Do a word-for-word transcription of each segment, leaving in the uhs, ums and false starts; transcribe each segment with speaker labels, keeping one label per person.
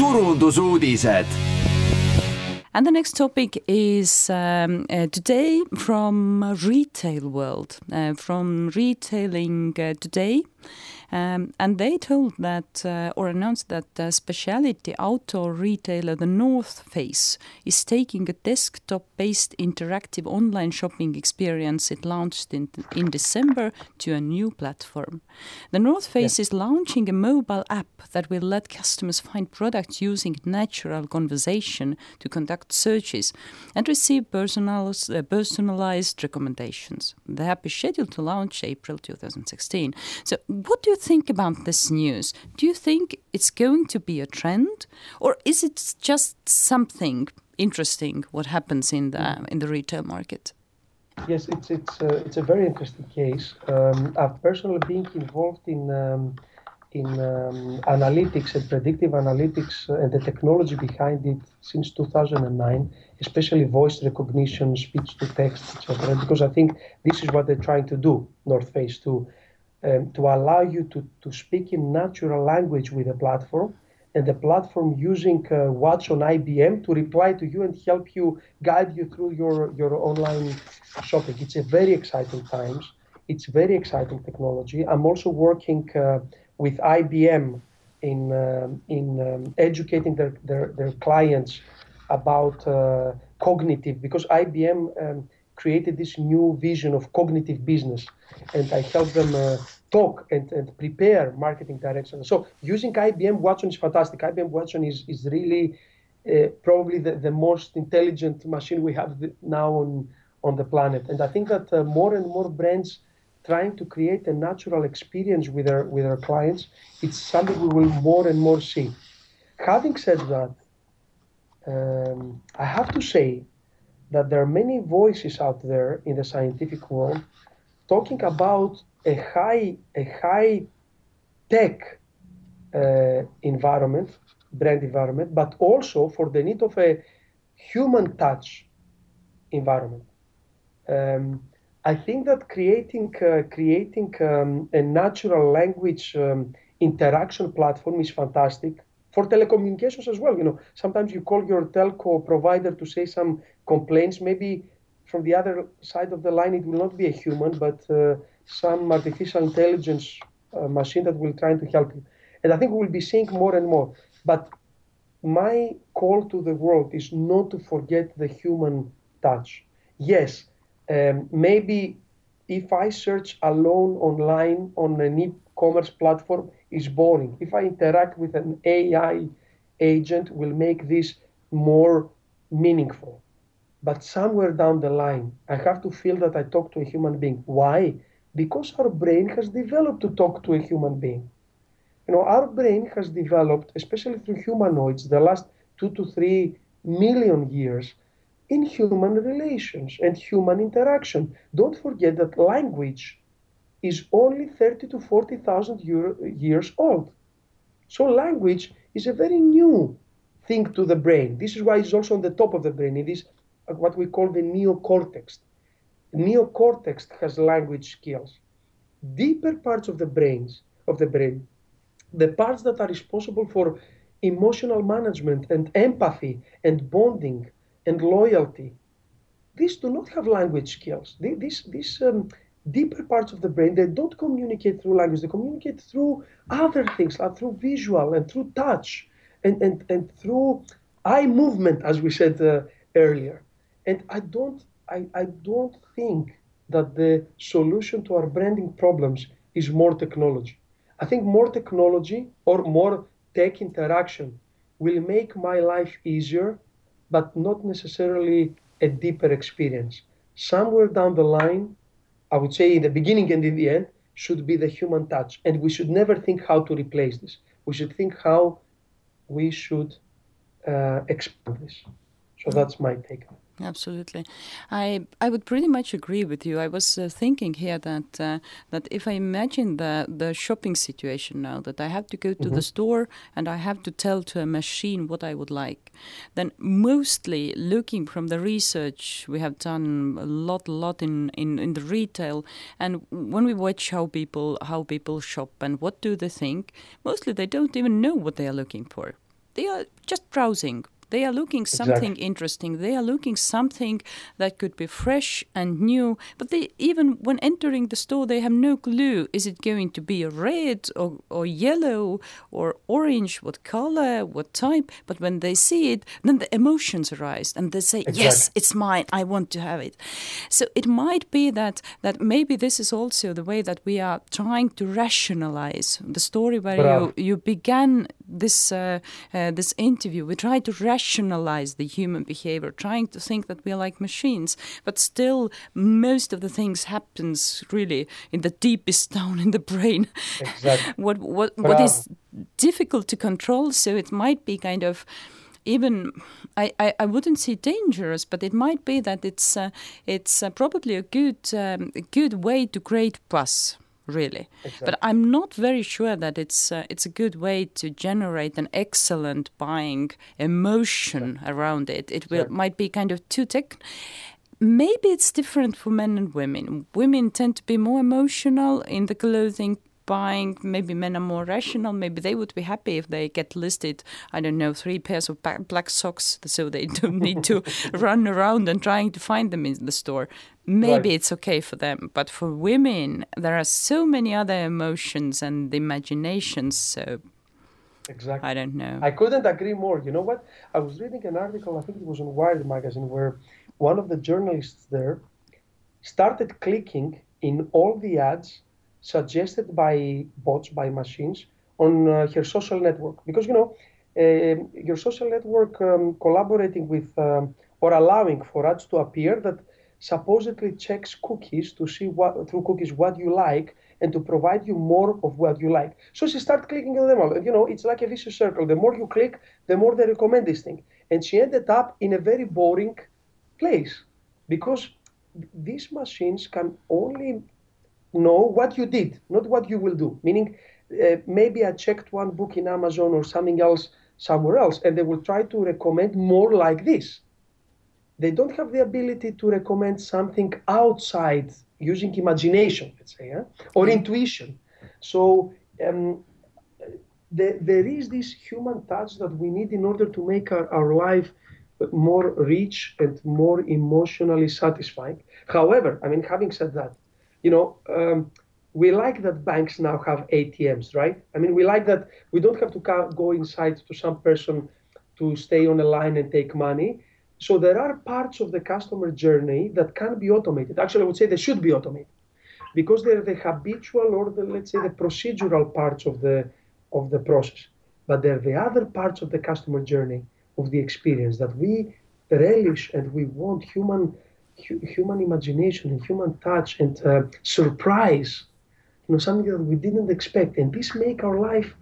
Speaker 1: turundusuudised.
Speaker 2: And the next topic is um, uh, today from retail world, uh, from Retailing uh, Today. Um, and they told that, uh, or announced that uh, specialty outdoor retailer The North Face is taking a desktop-based interactive online shopping experience it launched in, in December to a new platform. The North Face yes. is launching a mobile app that will let customers find products using natural conversation to conduct searches and receive personalized, uh, personalized recommendations. The app is scheduled to launch April twenty sixteen. So what do you think about this news? Do you think it's going to be a trend, or is it just something interesting what happens in the in the retail market?
Speaker 3: Yes, it's it's uh, it's a very interesting case. Um, I've personally been involved in um, in um, analytics and predictive analytics uh, and the technology behind it since two thousand nine, especially voice recognition, speech to text, et cetera. Because I think this is what they're trying to do, North Face, to um, to allow you to to speak in natural language with a platform, and the platform using uh, what's on I B M to reply to you and help you, guide you through your your online shopping. It's a very exciting times. It's very exciting technology. I'm also working uh, with I B M in uh, in um, educating their, their their clients about uh, cognitive, because I B M um, created this new vision of cognitive business, and I help them uh, talk and, and prepare marketing direction. So using I B M Watson is fantastic. I B M Watson is is really uh, probably the, the most intelligent machine we have now on on the planet, and I think that uh, more and more brands trying to create a natural experience with their with their clients, it's something we will more and more see. Having said that, um, I have to say that there are many voices out there in the scientific world talking about a high a high tech uh, environment, brand environment, but also for the need of a human touch environment. Um, I think that creating uh, creating um, a natural language um, interaction platform is fantastic for telecommunications as well. You know, sometimes you call your telco provider to say some complaints. Maybe from the other side of the line, it will not be a human, but uh, some artificial intelligence uh, machine that will try to help you. And I think we will be seeing more and more. But my call to the world is not to forget the human touch. Yes. Um, maybe if I search alone online on an e-commerce platform, is boring. If I interact with an A I agent, will make this more meaningful. But somewhere down the line, I have to feel that I talk to a human being. Why? Because our brain has developed to talk to a human being. You know, our brain has developed, especially through humanoids, the last two to three million years, in human relations and human interaction. Don't forget that language is only thirty to forty thousand years old. So language is a very new thing to the brain. This is why it's also on the top of the brain. It is what we call the neocortex. Neocortex has language skills. Deeper parts of the brains of the brain, the parts that are responsible for emotional management and empathy and bonding and loyalty, these do not have language skills. They, these these um, deeper parts of the brain, they don't communicate through language. They communicate through other things, like through visual and through touch and, and, and through eye movement, as we said uh, earlier. And I don't, I, I don't think that the solution to our branding problems is more technology. I think more technology or more tech interaction will make my life easier, but not necessarily a deeper experience. Somewhere down the line, I would say in the beginning and in the end, should be the human touch. And we should never think how to replace this. We should think how we should uh, expand this. So that's my take.
Speaker 2: Absolutely. I I would pretty much agree with you. I was uh, thinking here that uh, that if I imagine the, the shopping situation now, that I have to go to mm-hmm. the store and I have to tell to a machine what I would like, then mostly looking from the research we have done a lot, lot in, in, in the retail, and when we watch how people how people shop and what do they think, mostly they don't even know what they are looking for. they are just browsing. They are looking something
Speaker 3: Exactly.
Speaker 2: interesting. They are looking something that could be fresh and new. But they even when entering the store, they have no clue. Is it going to be a red or, or yellow or orange? What color? What type? But when they see it, then the emotions arise and they say,
Speaker 3: Exactly.
Speaker 2: yes, it's mine. I want to have it. So it might be that, that maybe this is also the way that we are trying to rationalize the story where
Speaker 3: Bravo.
Speaker 2: you, you began this uh, uh, this interview. We try to rationalize the human behavior, trying to think that we are like machines, but still most of the things happens really in the deepest down in the brain.
Speaker 3: Exactly.
Speaker 2: what what what
Speaker 3: Bravo.
Speaker 2: is difficult to control, so it might be kind of even I, I, I wouldn't say dangerous, but it might be that it's uh, it's uh, probably a good um, a good way to create buzz, really.
Speaker 3: Exactly.
Speaker 2: But I'm not very sure that it's uh, it's a good way to generate an excellent buying emotion
Speaker 3: Exactly.
Speaker 2: around it. It will
Speaker 3: Exactly.
Speaker 2: might be kind of too tech. Maybe it's different for men and women. Women tend to be more emotional in the clothing buying. Maybe men are more rational. Maybe they would be happy if they get listed, I don't know, three pairs of ba- black socks, so they don't need to run around and trying to find them in the store. Maybe
Speaker 3: Right.
Speaker 2: it's okay for them. But for women, there are so many other emotions and imaginations. So
Speaker 3: Exactly.
Speaker 2: I don't know.
Speaker 3: I couldn't agree more. You know what? I was reading an article, I think it was on Wired magazine, where one of the journalists there started clicking in all the ads suggested by bots, by machines, on uh, her social network. Because, you know, um your social network um, collaborating with um, or allowing for ads to appear that supposedly checks cookies to see what through cookies what you like and to provide you more of what you like. So she started clicking on them all. And, you know, it's like a vicious circle. The more you click, the more they recommend this thing. And she ended up in a very boring place because these machines can only know what you did, not what you will do. Meaning, uh, maybe I checked one book in Amazon or something else somewhere else, and they will try to recommend more like this. They don't have the ability to recommend something outside using imagination, let's say, huh? Or
Speaker 2: Yeah.
Speaker 3: intuition. So um, the, there is this human touch that we need in order to make our, our life more rich and more emotionally satisfying. However, I mean, having said that, you know, um, we like that banks now have A T Ms, right? I mean, we like that we don't have to go inside to some person to stay on a line and take money. So there are parts of the customer journey that can be automated. Actually, I would say they should be automated because they're the habitual or the, let's say, the procedural parts of the of the process. But they're the other parts of the customer journey of the experience that we relish and we want human hu- human imagination and human touch and uh, surprise, you know, something that we didn't expect. And this make our life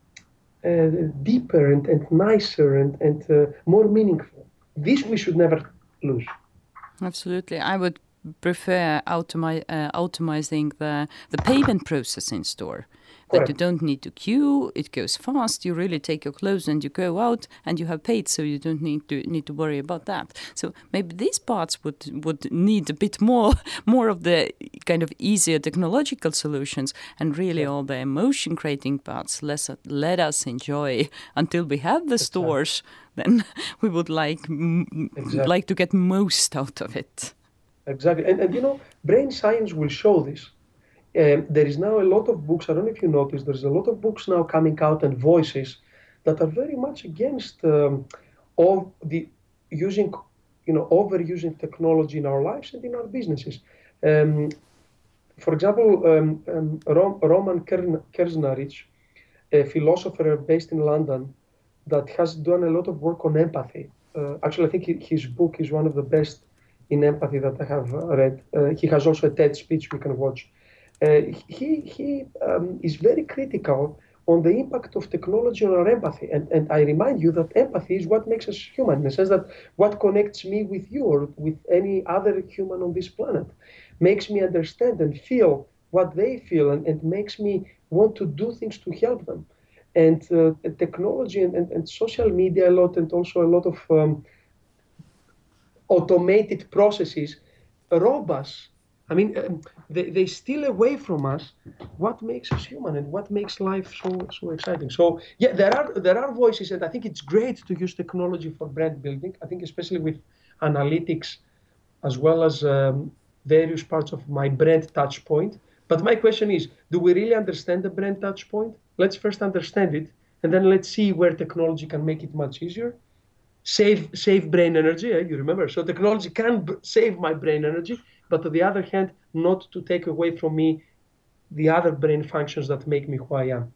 Speaker 3: uh, deeper and, and nicer and, and uh, more meaningful. This we should never lose.
Speaker 2: Absolutely. I would prefer automi- uh, automizing the, the payment process in store. That you
Speaker 3: Correct.
Speaker 2: don't need to queue, it goes fast, you really take your clothes and you go out and you have paid, so you don't need to need to worry about that. So maybe these parts would, would need a bit more more of the kind of easier technological solutions, and really
Speaker 3: Yeah.
Speaker 2: all the emotion creating parts let, let us enjoy until we have the
Speaker 3: Exactly.
Speaker 2: stores. Then we would like m-
Speaker 3: Exactly.
Speaker 2: like to get most out of it.
Speaker 3: Exactly. And, and you know, brain science will show this. Um, there is now a lot of books. I don't know if you noticed, there's a lot of books now coming out and voices that are very much against um, all the using, you know, overusing technology in our lives and in our businesses. Um, for example, um, um, Rom- Roman Kern- Kerznerich, a philosopher based in London, that has done a lot of work on empathy. Uh, actually, I think he- his book is one of the best in empathy that I have uh, read. Uh, he has also a TED speech we can watch. Uh, he he um, is very critical on the impact of technology on our empathy. And, and I remind you that empathy is what makes us human, in the sense that what connects me with you or with any other human on this planet makes me understand and feel what they feel and, and makes me want to do things to help them. And uh, technology and, and, and social media a lot, and also a lot of um, automated processes rob us I mean, um, they, they steal away from us what makes us human and what makes life so so exciting. So yeah, there are there are voices, and I think it's great to use technology for brand building. I think especially with analytics, as well as um, various parts of my brand touch point. But my question is, do we really understand the brand touch point? Let's first understand it, and then let's see where technology can make it much easier. Save save brain energy, eh? You remember? So technology can b- save my brain energy, but on the other hand, not to take away from me the other brain functions that make me who I am.